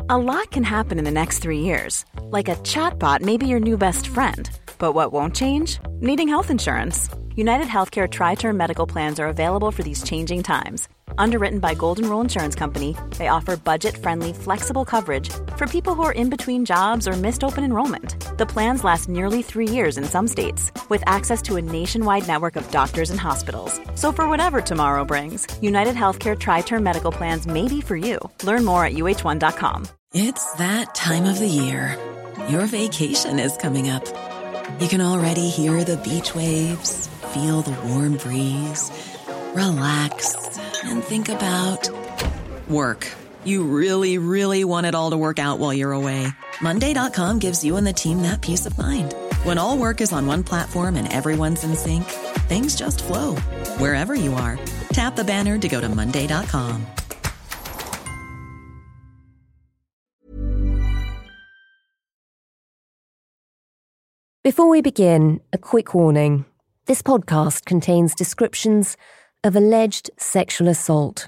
A lot can happen in the next 3 years. Like a chatbot may be your new best friend. But what won't change? Needing health insurance. United Healthcare Tri-Term Medical Plans are available for these changing times. Underwritten by Golden Rule Insurance Company, they offer budget-friendly, flexible coverage for people who are in between jobs or missed open enrollment. The plans last nearly 3 years in some states, with access to a nationwide network of doctors and hospitals. So for whatever tomorrow brings, United Healthcare Tri-Term Medical Plans may be for you. Learn more at uh1.com. It's that time of the year. Your vacation is coming up. You can already hear the beach waves, feel the warm breeze, relax, and think about work. You really, really want it all to work out while you're away. Monday.com gives you and the team that peace of mind. When all work is on one platform and everyone's in sync, things just flow. Wherever you are, tap the banner to go to Monday.com. Before we begin, a quick warning. This podcast contains descriptions of alleged sexual assault.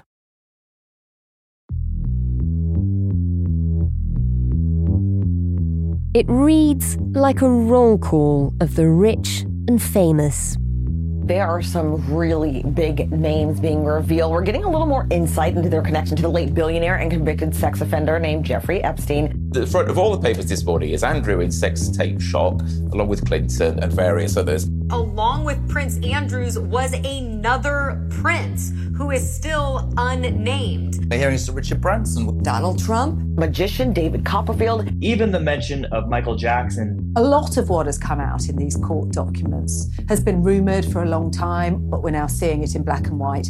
It reads like a roll call of the rich and famous. There are some really big names being revealed. We're getting a little more insight into their connection to the late billionaire and convicted sex offender named Jeffrey Epstein. The front of all the papers this morning is Andrew in sex tape shock, along with Clinton and various others. Along with Prince Andrews was another prince who is still unnamed. Here is Richard Branson. Donald Trump, magician David Copperfield. Even the mention of Michael Jackson. A lot of what has come out in these court documents has been rumoured for a long time, but we're now seeing it in black and white.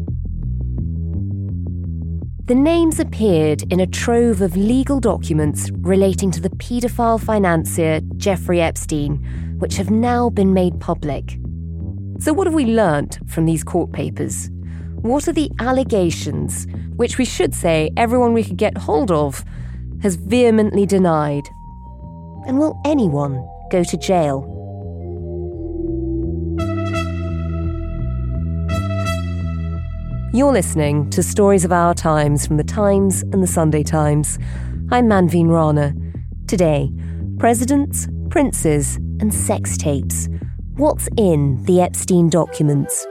The names appeared in a trove of legal documents relating to the paedophile financier Jeffrey Epstein, which have now been made public. So what have we learnt from these court papers? What are the allegations, which we should say everyone we could get hold of has vehemently denied? And will anyone go to jail? You're listening to Stories of Our Times from The Times and The Sunday Times. I'm Manveen Rana. Today, presidents, princes, and sex tapes. What's in the Epstein documents?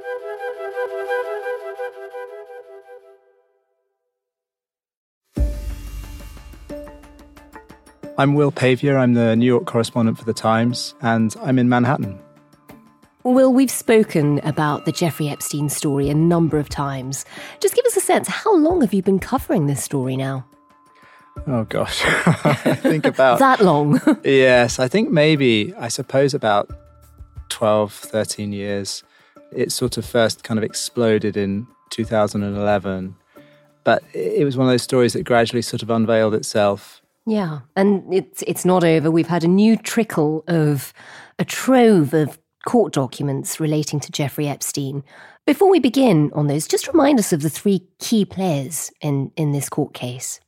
I'm Will Pavier. I'm the New York correspondent for The Times, and I'm in Manhattan. Will, we've spoken about the Jeffrey Epstein story a number of times. Just give us a sense, how long have you been covering this story now? Oh, gosh. I think about... that long? Yes, I think maybe, I suppose about 12, 13 years. It sort of first kind of exploded in 2011. But it was one of those stories that gradually sort of unveiled itself. Yeah, and it's not over. We've had a new trickle of a trove of court documents relating to Jeffrey Epstein. Before we begin on those, just remind us of the three key players in this court case.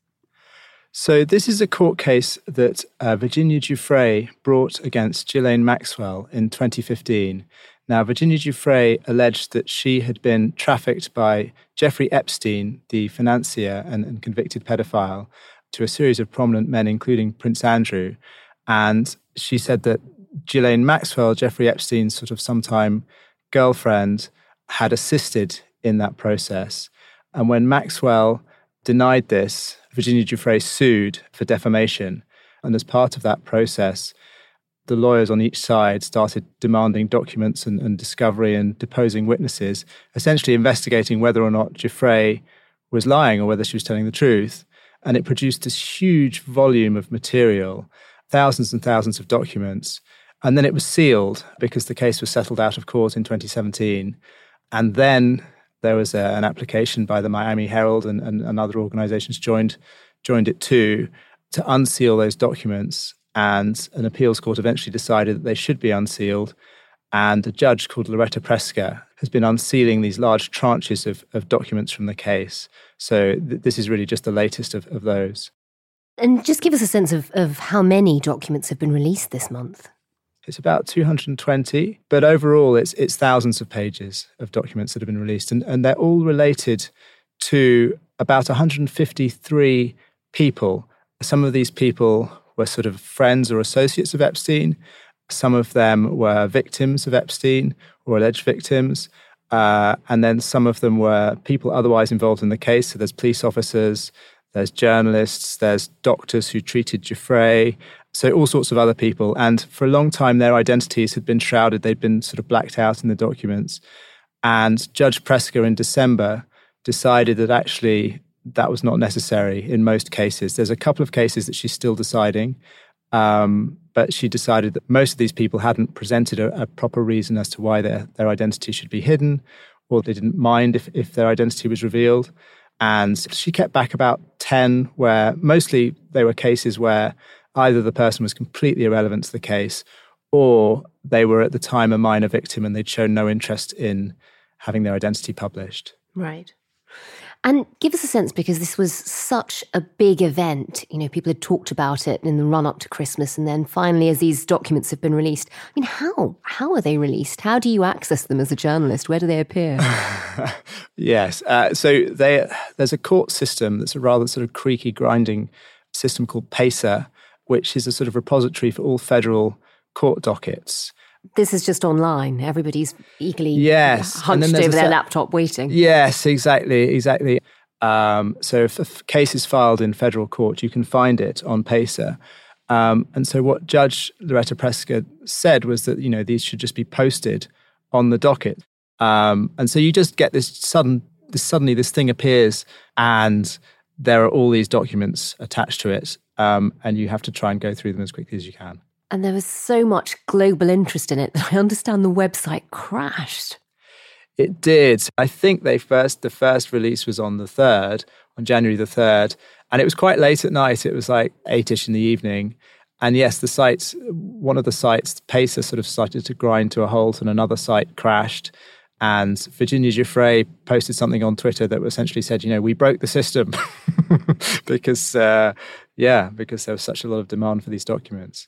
So this is a court case that Virginia Giuffre brought against Ghislaine Maxwell in 2015. Now, Virginia Giuffre alleged that she had been trafficked by Jeffrey Epstein, the financier and convicted pedophile, to a series of prominent men, including Prince Andrew. And she said that Ghislaine Maxwell, Jeffrey Epstein's sort of sometime girlfriend, had assisted in that process. And when Maxwell denied this, Virginia Giuffre sued for defamation. And as part of that process, the lawyers on each side started demanding documents and discovery and deposing witnesses, essentially investigating whether or not Giuffre was lying or whether she was telling the truth. And it produced this huge volume of material, thousands and thousands of documents. And then it was sealed because the case was settled out of court in 2017. And then there was an application by the Miami Herald and other organizations joined it too, to unseal those documents. And an appeals court eventually decided that they should be unsealed. And a judge called Loretta Preska has been unsealing these large tranches of documents from the case. So this is really just the latest of those. And just give us a sense of how many documents have been released this month. It's about 220, but overall it's thousands of pages of documents that have been released. And they're all related to about 153 people Some of these people were sort of friends or associates of Epstein. Some of them were victims of Epstein or alleged victims. And then some of them were people otherwise involved in the case. So there's police officers, there's journalists, there's doctors who treated Giuffre, so all sorts of other people. And for a long time, their identities had been shrouded. They'd been sort of blacked out in the documents. And Judge Preska in December decided that actually that was not necessary in most cases. There's a couple of cases that she's still deciding, but she decided that most of these people hadn't presented a proper reason as to why their identity should be hidden, or they didn't mind if their identity was revealed. And she kept back about 10 where mostly they were cases where either the person was completely irrelevant to the case or they were at the time a minor victim and they'd shown no interest in having their identity published. Right. And give us a sense, because this was such a big event, people had talked about it in the run-up to Christmas, and then finally, as these documents have been released, how are they released? How do you access them as a journalist? Where do they appear? Yes. So there's a court system that's a rather sort of creaky, grinding system called PACER, which is a sort of repository for all federal court dockets. This is just online. Everybody's eagerly hunched over their laptop waiting. Yes, exactly. So if a case is filed in federal court, you can find it on PACER. And so what Judge Loretta Preska said was that, these should just be posted on the docket. And so you just get suddenly this thing appears and there are all these documents attached to it. And you have to try and go through them as quickly as you can. And there was so much global interest in it that I understand the website crashed. It did. I think the first release was on January the 3rd. And it was quite late at night. It was like 8-ish in the evening. And yes, one of the sites, PACER, sort of started to grind to a halt and another site crashed. And Virginia Giuffre posted something on Twitter that essentially said, we broke the system because there was such a lot of demand for these documents.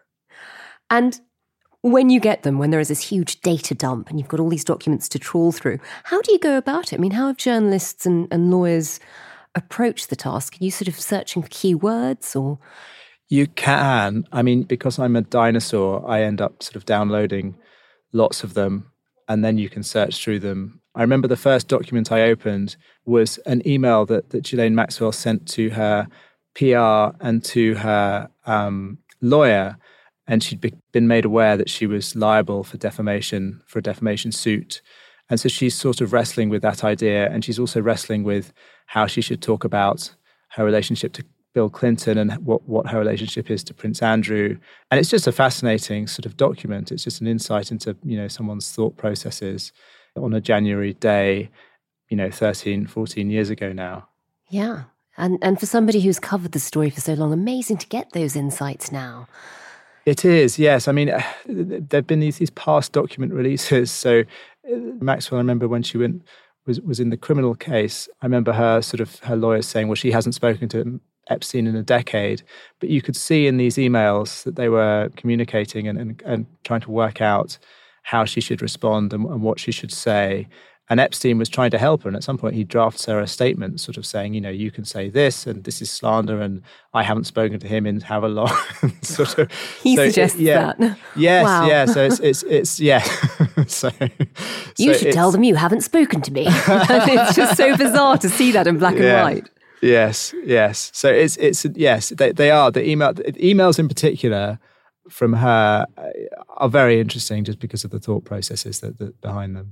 And when you get them, when there is this huge data dump and you've got all these documents to trawl through, how do you go about it? How have journalists and lawyers approached the task? Are you sort of searching for keywords or? You can. Because I'm a dinosaur, I end up sort of downloading lots of them and then you can search through them. I remember the first document I opened was an email that Ghislaine Maxwell sent to her PR and to her lawyer. And she'd been made aware that she was liable for a defamation suit. And so she's sort of wrestling with that idea. And she's also wrestling with how she should talk about her relationship to Bill Clinton and what her relationship is to Prince Andrew. And it's just a fascinating sort of document. It's just an insight into, someone's thought processes on a January day, 13, 14 years ago now. Yeah. And for somebody who's covered the story for so long, amazing to get those insights now. It is, yes. There have been these past document releases. So Maxwell, I remember when she was in the criminal case, I remember her lawyers saying, well, she hasn't spoken to Epstein in a decade. But you could see in these emails that they were communicating and trying to work out how she should respond and what she should say. And Epstein was trying to help her. And at some point, he drafts her a statement sort of saying, you can say this and this is slander and I haven't spoken to him in however long. He suggests that. Yes, wow. Yeah. So it's yeah. You should tell them you haven't spoken to me. It's just so bizarre to see that in black and white. Yes. So yes, they are. The emails in particular from her are very interesting just because of the thought processes that behind them.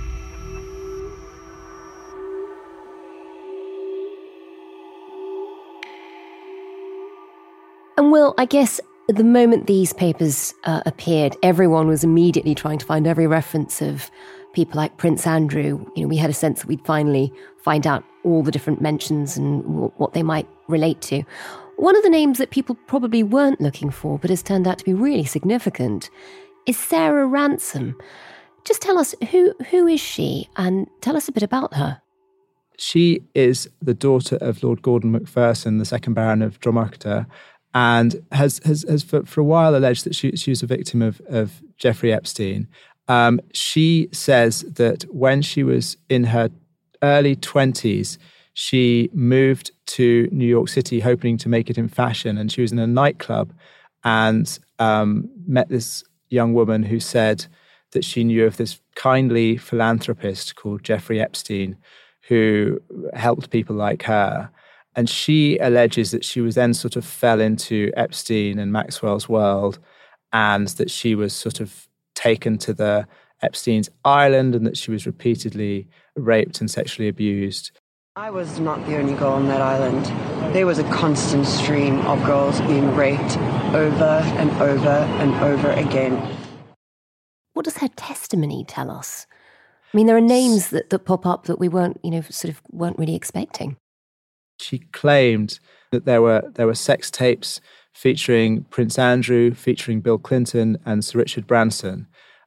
And Will, I guess at the moment these papers appeared, everyone was immediately trying to find every reference of people like Prince Andrew. We had a sense that we'd finally find out all the different mentions and what they might relate to. One of the names that people probably weren't looking for, but has turned out to be really significant, is Sarah Ransom. Just tell us, who is she? And tell us a bit about her. She is the daughter of Lord Gordon Macpherson, the second Baron of Dromachter, and has for a while alleged that she was a victim of Jeffrey Epstein. She says that when she was in her early 20s, She moved to New York City hoping to make it in fashion, and she was in a nightclub and met this young woman who said that she knew of this kindly philanthropist called Jeffrey Epstein who helped people like her. And she alleges that she was then sort of fell into Epstein and Maxwell's world, and that she was sort of taken to the Epstein's island, and that she was repeatedly raped and sexually abused. I was not the only girl on that island. There was a constant stream of girls being raped over and over and over again. What does her testimony tell us? I mean, there are names that pop up that we weren't really expecting. She claimed that there were sex tapes featuring Prince Andrew, featuring Bill Clinton and Sir Richard Branson.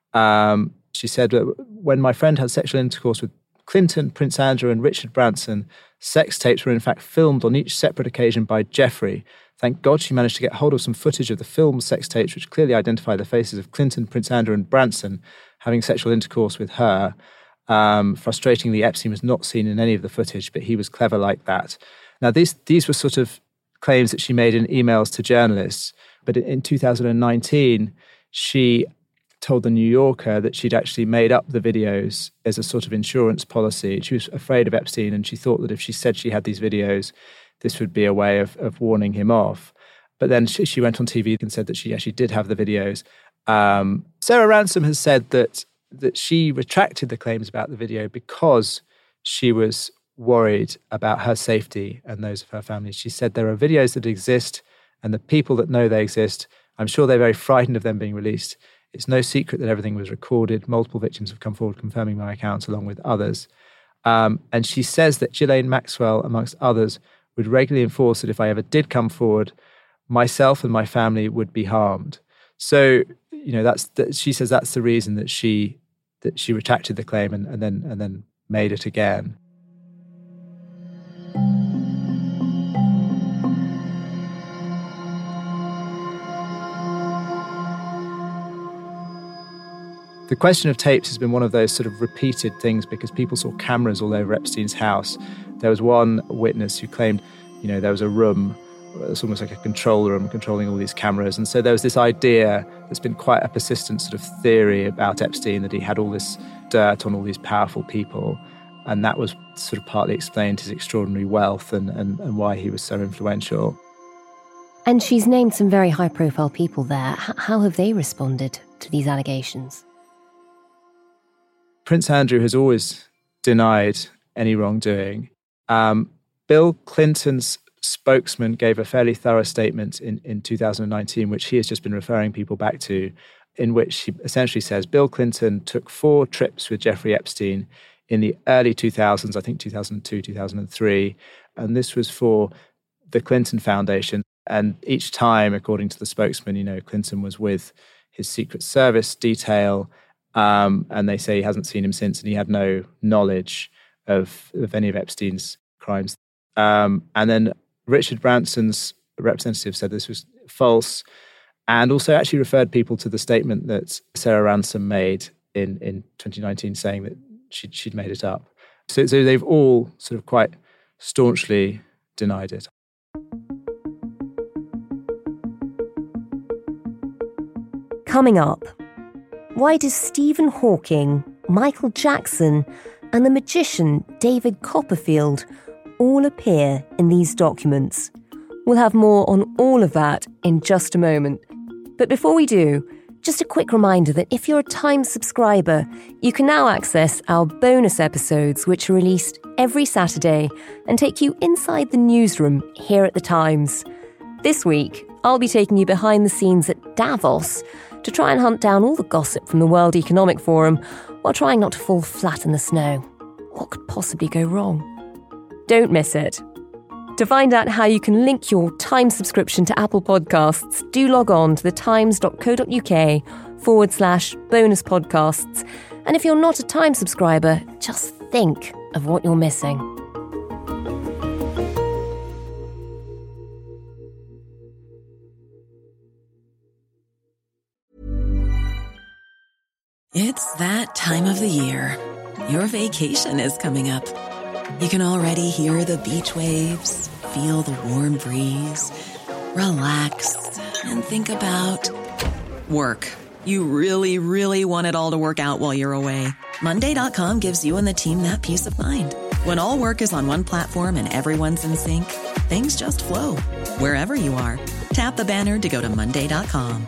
She said that when my friend had sexual intercourse with Clinton, Prince Andrew and Richard Branson, sex tapes were in fact filmed on each separate occasion by Jeffrey. Thank God she managed to get hold of some footage of the filmed sex tapes which clearly identify the faces of Clinton, Prince Andrew and Branson having sexual intercourse with her. Frustratingly, Epstein was not seen in any of the footage, but he was clever like that. Now, these were sort of claims that she made in emails to journalists. But in 2019, she told The New Yorker that she'd actually made up the videos as a sort of insurance policy. She was afraid of Epstein, and she thought that if she said she had these videos, this would be a way of warning him off. But then she went on TV and said that she actually did have the videos. Sarah Ransom has said that she retracted the claims about the video because she was worried about her safety and those of her family. She said there are videos that exist, and the people that know they exist, I'm sure they're very frightened of them being released. It's no secret that everything was recorded. Multiple victims have come forward confirming my accounts along with others. And she says that Ghislaine Maxwell, amongst others, would regularly enforce that if I ever did come forward, myself and my family would be harmed. So, she says that's the reason that she retracted the claim and then made it again. The question of tapes has been one of those sort of repeated things because people saw cameras all over Epstein's house. There was one witness who claimed, there was a room, it's almost like a control room controlling all these cameras. And so there was this idea that's been quite a persistent sort of theory about Epstein, that he had all this dirt on all these powerful people. And that was sort of partly explained his extraordinary wealth and why he was so influential. And she's named some very high-profile people there. How have they responded to these allegations? Prince Andrew has always denied any wrongdoing. Bill Clinton's spokesman gave a fairly thorough statement in 2019, which he has just been referring people back to, in which he essentially says Bill Clinton took 4 trips with Jeffrey Epstein in the early 2000s, I think 2002, 2003, and this was for the Clinton Foundation. And each time, according to the spokesman, Clinton was with his Secret Service detail, and they say he hasn't seen him since, and he had no knowledge of any of Epstein's crimes. And then Richard Branson's representative said this was false, and also actually referred people to the statement that Sarah Ransom made in 2019 saying that she'd made it up. So they've all sort of quite staunchly denied it. Coming up, why does Stephen Hawking, Michael Jackson, and the magician David Copperfield all appear in these documents? We'll have more on all of that in just a moment. But before we do, just a quick reminder that if you're a Times subscriber, you can now access our bonus episodes, which are released every Saturday and take you inside the newsroom here at the Times. This week, I'll be taking you behind the scenes at Davos to try and hunt down all the gossip from the World Economic Forum while trying not to fall flat in the snow. What could possibly go wrong? Don't miss it. To find out how you can link your Times subscription to Apple Podcasts, do log on to thetimes.co.uk/bonus podcasts. And if you're not a Times subscriber, just think of what you're missing. It's that time of the year. Your vacation is coming up. You can already hear the beach waves, feel the warm breeze, relax, and think about work. You really, really want it all to work out while you're away. Monday.com gives you and the team that peace of mind. When all work is on one platform and everyone's in sync, things just flow. Wherever you are, tap the banner to go to Monday.com.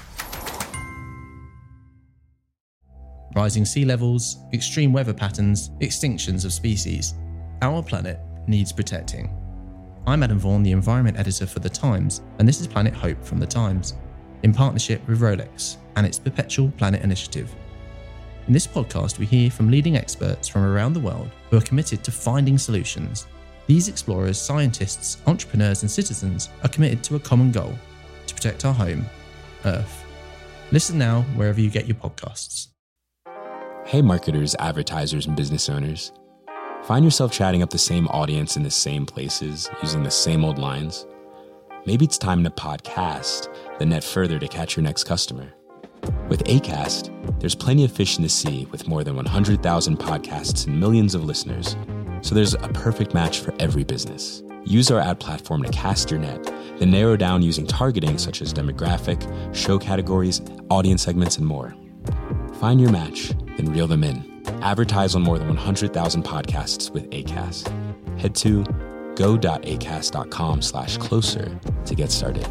Rising sea levels, extreme weather patterns, extinctions of species. Our planet needs protecting. I'm Adam Vaughan, the Environment Editor for The Times, and this is Planet Hope from The Times, in partnership with Rolex and its Perpetual Planet Initiative. In this podcast, we hear from leading experts from around the world who are committed to finding solutions. These explorers, scientists, entrepreneurs, and citizens are committed to a common goal: to protect our home, Earth. Listen now wherever you get your podcasts. Hey marketers, advertisers, and business owners. Find yourself chatting up the same audience in the same places, using the same old lines? Maybe it's time to podcast, then net further to catch your next customer. With Acast, there's plenty of fish in the sea with more than 100,000 podcasts and millions of listeners. So there's a perfect match for every business. Use our ad platform to cast your net, then narrow down using targeting such as demographic, show categories, audience segments, and more. Find your match, then reel them in. Advertise on more than 100,000 podcasts with Acast. Head to go.acast.com/closer to get started.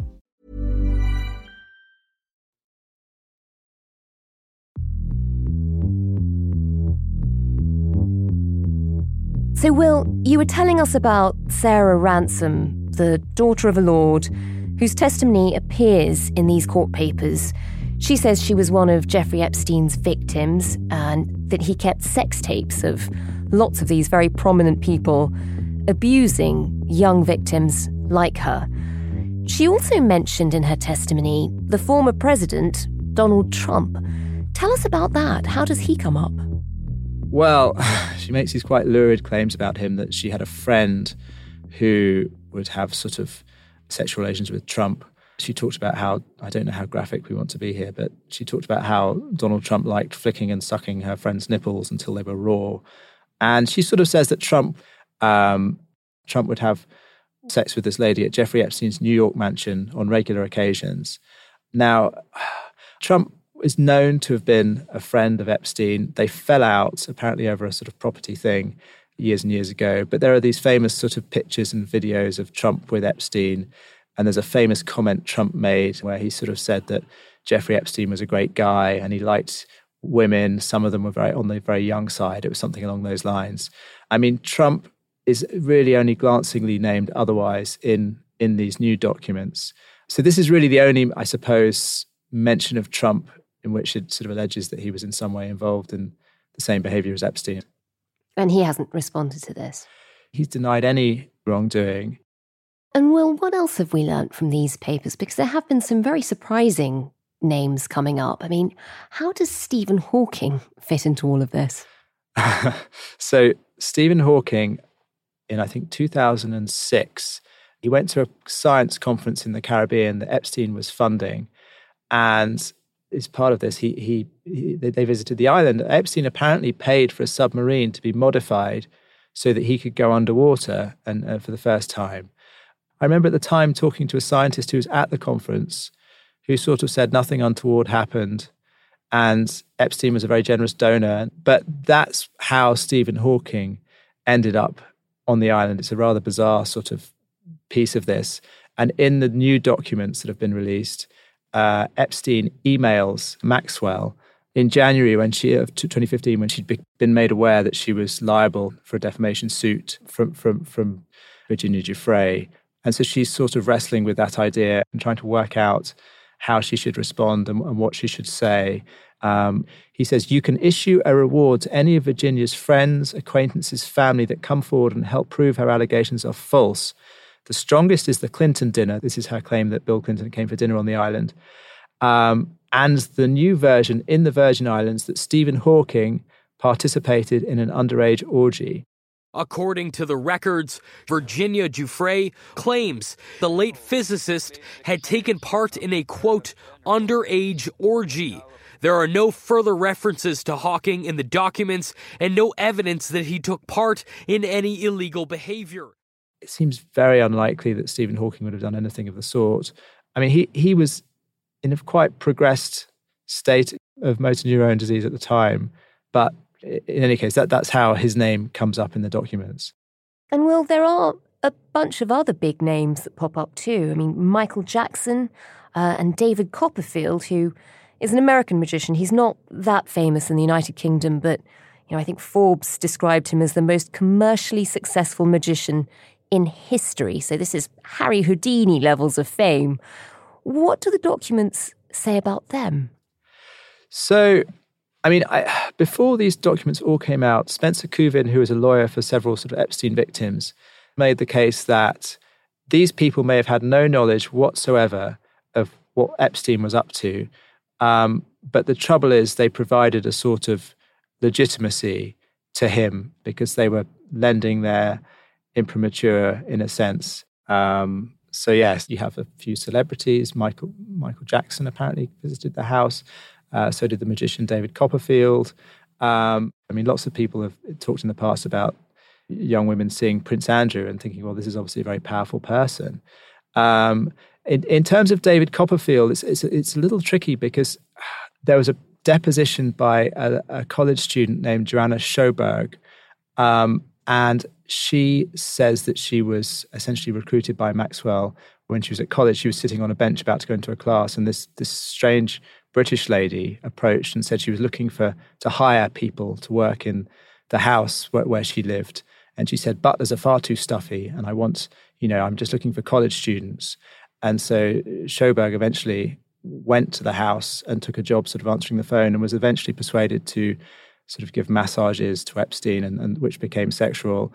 So, Will, you were telling us about Sarah Ransom, the daughter of a lord, whose testimony appears in these court papers. She says she was one of Jeffrey Epstein's victims and that he kept sex tapes of lots of these very prominent people abusing young victims like her. She also mentioned in her testimony the former president, Donald Trump. Tell us about that. How does he come up? Well, she makes these quite lurid claims about him, that she had a friend who would have sort of sexual relations with Trump. She talked about how, I don't know how graphic we want to be here, but she talked about how Donald Trump liked flicking and sucking her friend's nipples until they were raw. And she sort of says that Trump would have sex with this lady at Jeffrey Epstein's New York mansion on regular occasions. Now, Trump is known to have been a friend of Epstein. They fell out, apparently over a sort of property thing years and years ago. But there are these famous sort of pictures and videos of Trump with Epstein. And there's a famous comment Trump made where he sort of said that Jeffrey Epstein was a great guy and he liked women. Some of them were on the very young side. It was something along those lines. I mean, Trump is really only glancingly named otherwise in these new documents. So this is really the only, I suppose, mention of Trump in which it sort of alleges that he was in some way involved in the same behavior as Epstein. And he hasn't responded to this. He's denied any wrongdoing. And Will, what else have we learnt from these papers? Because there have been some very surprising names coming up. I mean, how does Stephen Hawking fit into all of this? So Stephen Hawking, in I think 2006, he went to a science conference in the Caribbean that Epstein was funding. And as part of this, they visited the island. Epstein apparently paid for a submarine to be modified so that he could go underwater and for the first time. I remember at the time talking to a scientist who was at the conference who sort of said nothing untoward happened and Epstein was a very generous donor. But that's how Stephen Hawking ended up on the island. It's a rather bizarre sort of piece of this. And in the new documents that have been released, Epstein emails Maxwell in January of 2015 when she'd been made aware that she was liable for a defamation suit from Virginia Giuffre. And so she's sort of wrestling with that idea and trying to work out how she should respond and what she should say. He says, you can issue a reward to any of Virginia's friends, acquaintances, family that come forward and help prove her allegations are false. The strongest is the Clinton dinner. This is her claim that Bill Clinton came for dinner on the island. And the new version in the Virgin Islands that Stephen Hawking participated in an underage orgy. According to the records, Virginia Giuffre claims the late physicist had taken part in a, quote, underage orgy. There are no further references to Hawking in the documents and no evidence that he took part in any illegal behavior. It seems very unlikely that Stephen Hawking would have done anything of the sort. I mean, he was in a quite progressed state of motor neurone disease at the time, but in any case, that's how his name comes up in the documents. And Will, there are a bunch of other big names that pop up too. I mean, Michael Jackson and David Copperfield, who is an American magician. He's not that famous in the United Kingdom, but I think Forbes described him as the most commercially successful magician in history. So this is Harry Houdini levels of fame. What do the documents say about them? So, I mean, before these documents all came out, Spencer Kuvin, who was a lawyer for several sort of Epstein victims, made the case that these people may have had no knowledge whatsoever of what Epstein was up to. But the trouble is they provided a sort of legitimacy to him because they were lending their imprimatur in a sense. So yes, you have a few celebrities. Michael Jackson apparently visited the house. So did the magician David Copperfield. I mean, lots of people have talked in the past about young women seeing Prince Andrew and thinking, well, this is obviously a very powerful person. In terms of David Copperfield, it's a little tricky because there was a deposition by a college student named Joanna Sjoberg, and she says that she was essentially recruited by Maxwell when she was at college. She was sitting on a bench about to go into a class, and this strange British lady approached and said she was looking to hire people to work in the house where she lived. And she said, butlers are far too stuffy, and I'm just looking for college students. And so Sjoberg eventually went to the house and took a job sort of answering the phone and was eventually persuaded to sort of give massages to Epstein, and which became sexual.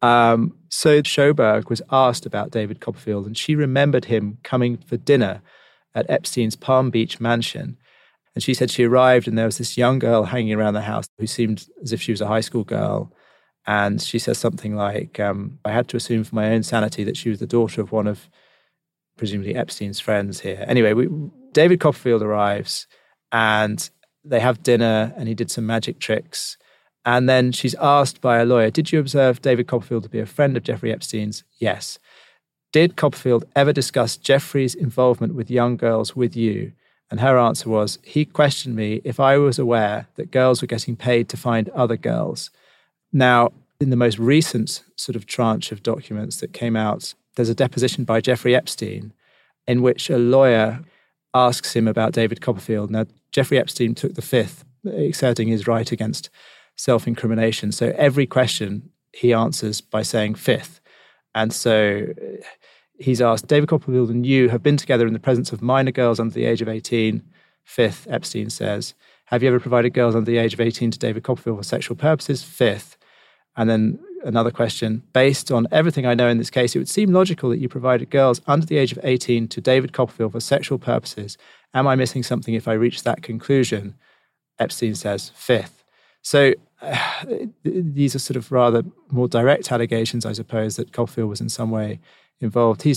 So Sjoberg was asked about David Copperfield, and she remembered him coming for dinner at Epstein's Palm Beach mansion. And she said she arrived and there was this young girl hanging around the house who seemed as if she was a high school girl. And she says something like, I had to assume for my own sanity that she was the daughter of one of presumably Epstein's friends here. Anyway, David Copperfield arrives and they have dinner and he did some magic tricks. And then she's asked by a lawyer, did you observe David Copperfield to be a friend of Jeffrey Epstein's? Yes. Did Copperfield ever discuss Jeffrey's involvement with young girls with you? And her answer was, he questioned me if I was aware that girls were getting paid to find other girls. Now, in the most recent sort of tranche of documents that came out, there's a deposition by Jeffrey Epstein in which a lawyer asks him about David Copperfield. Now, Jeffrey Epstein took the fifth, exerting his right against self-incrimination. So every question he answers by saying fifth. And so he's asked, David Copperfield and you have been together in the presence of minor girls under the age of 18. Fifth, Epstein says. Have you ever provided girls under the age of 18 to David Copperfield for sexual purposes? Fifth. And then another question, based on everything I know in this case, it would seem logical that you provided girls under the age of 18 to David Copperfield for sexual purposes. Am I missing something if I reach that conclusion? Epstein says, fifth. So these are sort of rather more direct allegations, I suppose, that Copperfield was in some way involved. He's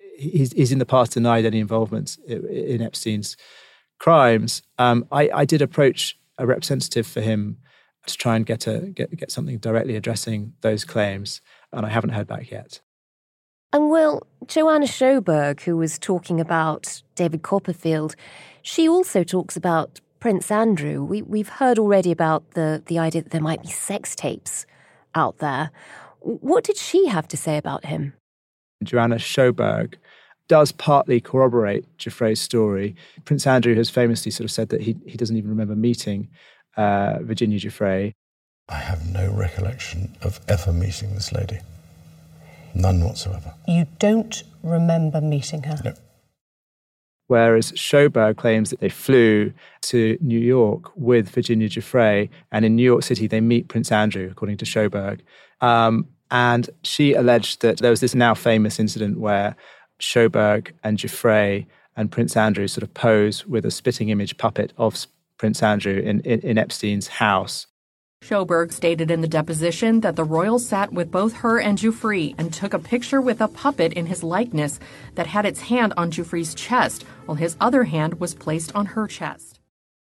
in the past denied any involvement in Epstein's crimes. I did approach a representative for him to try and get something directly addressing those claims, and I haven't heard back yet. And Will, Joanna Sjoberg, who was talking about David Copperfield, she also talks about Prince Andrew. We've heard already about the idea that there might be sex tapes out there. What did she have to say about him? Joanna Sjoberg does partly corroborate Giuffre's story. Prince Andrew has famously sort of said that he doesn't even remember meeting Virginia Giuffre. I have no recollection of ever meeting this lady. None whatsoever. You don't remember meeting her? No. Whereas Sjoberg claims that they flew to New York with Virginia Giuffre, and in New York City they meet Prince Andrew, according to Sjoberg. And she alleged that there was this now famous incident where Sjoberg and Giuffre and Prince Andrew sort of pose with a spitting image puppet of Prince Andrew in Epstein's house. Sjoberg stated in the deposition that the royals sat with both her and Giuffre and took a picture with a puppet in his likeness that had its hand on Giuffre's chest, while his other hand was placed on her chest.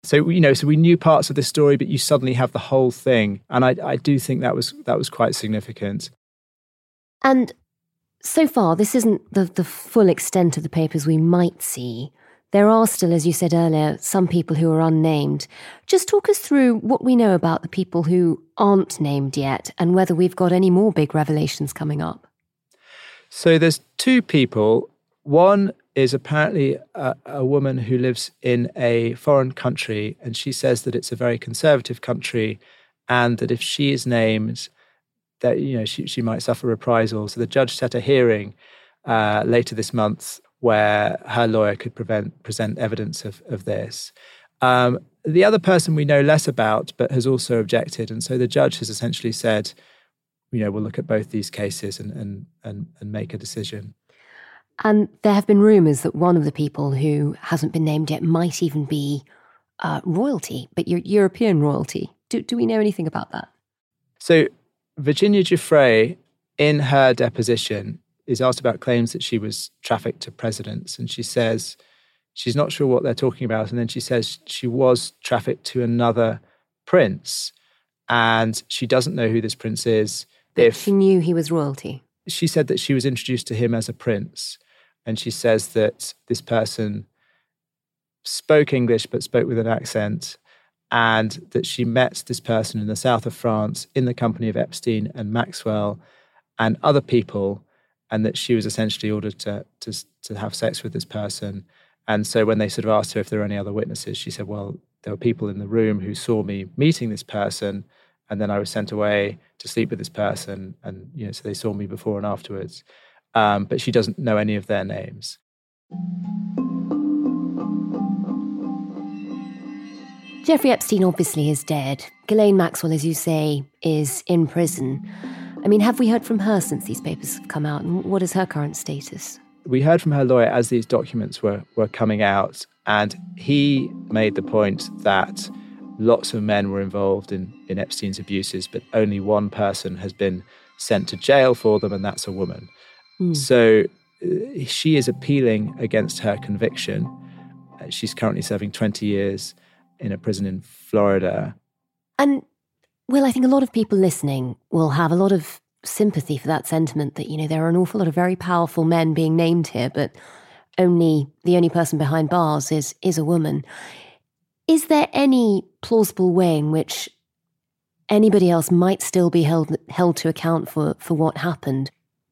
So we knew parts of this story, but you suddenly have the whole thing. And I do think that was quite significant. And so far, this isn't the full extent of the papers we might see. There are still, as you said earlier, some people who are unnamed. Just talk us through what we know about the people who aren't named yet and whether we've got any more big revelations coming up. So there's two people. One is apparently a woman who lives in a foreign country, and she says that it's a very conservative country and that if she is named, that she might suffer reprisal. So the judge set a hearing later this month where her lawyer could present evidence of this. The other person we know less about, but has also objected. And so the judge has essentially said, we'll look at both these cases and make a decision. And there have been rumours that one of the people who hasn't been named yet might even be royalty, but European royalty. Do we know anything about that? So Virginia Giuffre, in her deposition, is asked about claims that she was trafficked to presidents. And she says she's not sure what they're talking about. And then she says she was trafficked to another prince. And she doesn't know who this prince is. But she knew he was royalty. She said that she was introduced to him as a prince. And she says that this person spoke English but spoke with an accent, and that she met this person in the south of France in the company of Epstein and Maxwell and other people, and that she was essentially ordered to have sex with this person. And so when they sort of asked her if there were any other witnesses, she said, well, there were people in the room who saw me meeting this person, and then I was sent away to sleep with this person, and so they saw me before and afterwards. But she doesn't know any of their names. Jeffrey Epstein obviously is dead. Ghislaine Maxwell, as you say, is in prison. I mean, have we heard from her since these papers have come out? And what is her current status? We heard from her lawyer as these documents were coming out, and he made the point that lots of men were involved in Epstein's abuses, but only one person has been sent to jail for them, and that's a woman. So she is appealing against her conviction. She's currently serving 20 years in a prison in Florida. And, Will, I think a lot of people listening will have a lot of sympathy for that sentiment that, there are an awful lot of very powerful men being named here, but the only person behind bars is a woman. Is there any plausible way in which anybody else might still be held to account for what happened?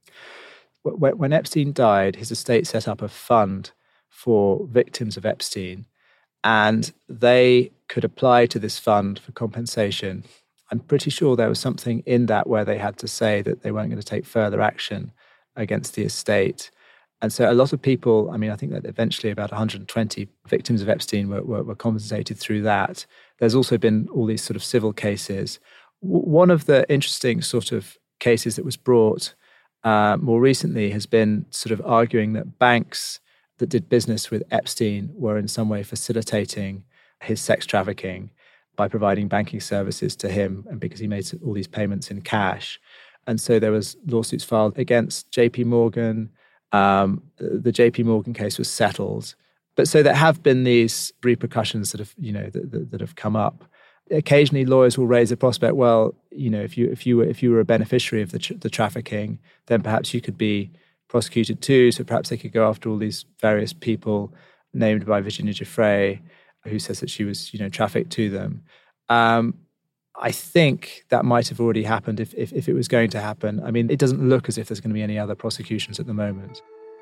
When Epstein died, his estate set up a fund for victims of Epstein, and they could apply to this fund for compensation. I'm pretty sure there was something in that where they had to say that they weren't going to take further action against the estate. And so a lot of people, I think that eventually about 120 victims of Epstein were compensated through that. There's also been all these sort of civil cases. One of the interesting sort of cases that was brought more recently has been sort of arguing that banks that did business with Epstein were in some way facilitating his sex trafficking by providing banking services to him, and because he made all these payments in cash. And so there was lawsuits filed against JP Morgan. The JP Morgan case was settled. But so there have been these repercussions that have, that have come up. Occasionally lawyers will raise a prospect, well, if you were a beneficiary of the trafficking, then perhaps you could be prosecuted too. So perhaps they could go after all these various people named by Virginia Giuffre, who says that she was, trafficked to them. I think that might have already happened if it was going to happen. It doesn't look as if there's going to be any other prosecutions at the moment.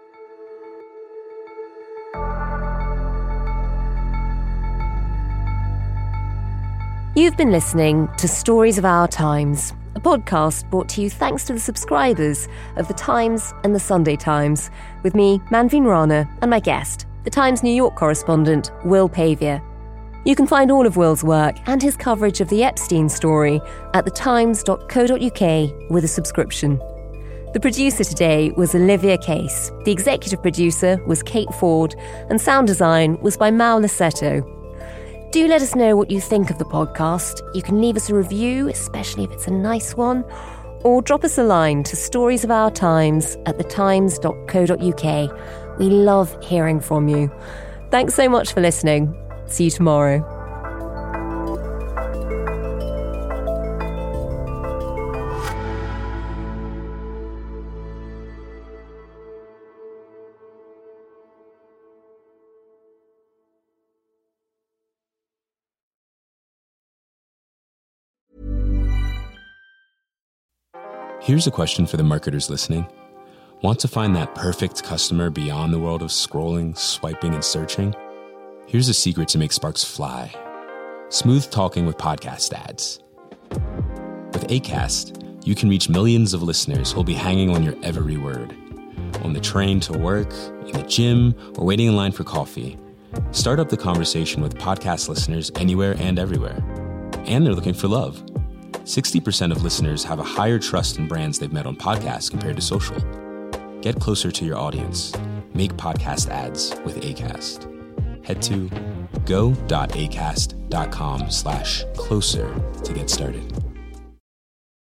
You've been listening to Stories of Our Times, a podcast brought to you thanks to the subscribers of The Times and The Sunday Times, with me, Manveen Rana, and my guest, The Times New York correspondent, Will Pavia. You can find all of Will's work and his coverage of the Epstein story at thetimes.co.uk with a subscription. The producer today was Olivia Case. The executive producer was Kate Ford, and sound design was by Mao Lassetto. Do let us know what you think of the podcast. You can leave us a review, especially if it's a nice one, or drop us a line to storiesofourtimes@thetimes.co.uk. We love hearing from you. Thanks so much for listening. See you tomorrow. Here's a question for the marketers listening. Want to find that perfect customer beyond the world of scrolling, swiping, and searching? Here's a secret to make sparks fly. Smooth talking with podcast ads. With Acast, you can reach millions of listeners who'll be hanging on your every word. On the train to work, in the gym, or waiting in line for coffee. Start up the conversation with podcast listeners anywhere and everywhere. And they're looking for love. 60% of listeners have a higher trust in brands they've met on podcasts compared to social. Get closer to your audience. Make podcast ads with Acast. Head to go.acast.com/closer to get started.